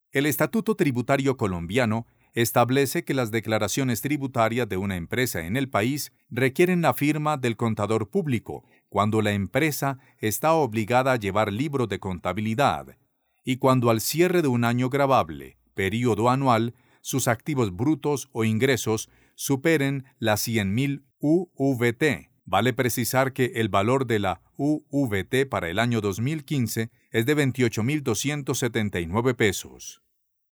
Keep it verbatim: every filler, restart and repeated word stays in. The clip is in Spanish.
El Estatuto Tributario Colombiano establece que las declaraciones tributarias de una empresa en el país requieren la firma del contador público cuando la empresa está obligada a llevar libros de contabilidad y cuando al cierre de un año gravable, período anual, sus activos brutos o ingresos superen las cien mil U V T. Vale precisar que el valor de la U V T para el año dos mil quince es de veintiocho mil doscientos setenta y nueve pesos.